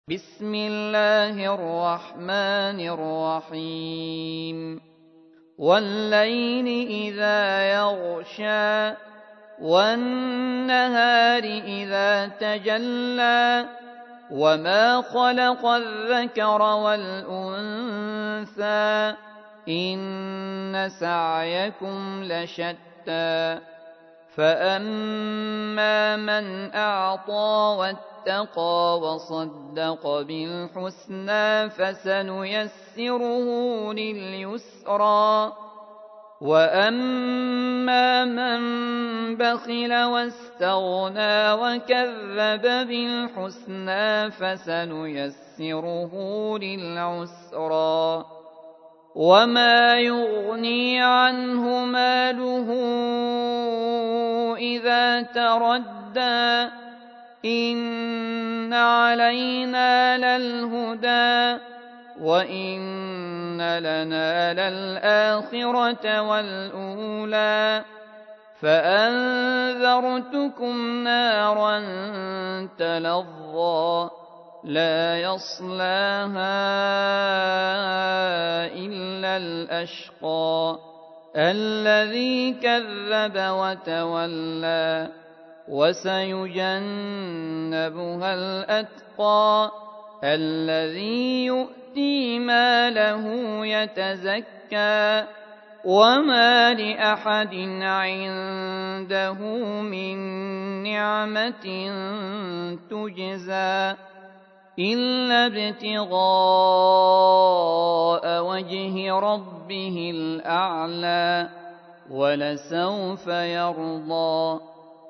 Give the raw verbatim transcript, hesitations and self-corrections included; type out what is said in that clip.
بسم الله الرحمن الرحيم والليل إذا يغشى والنهار إذا تجلى وما خلق الذكر والأنثى إن سعيكم لشتى فأما من أعطى واتقى وصدق بالحسنى فسنيسره لليسرى وأما من بخل واستغنى وكذب بالحسنى فسنيسره للعسرى وما يغني عنه ماله إذا تردى إن علينا للهدى وإن لنا للآخرة والأولى فأنذرتكم نارا تلظى لا يصلاها إلا الأشقى الذي كذب وتولى وسيجنبها الأتقى الذي يؤتي ماله يتزكى وما لأحد عنده من نعمة تجزى إلا ابتغاء وجه ربه الأعلى ولسوف يرضى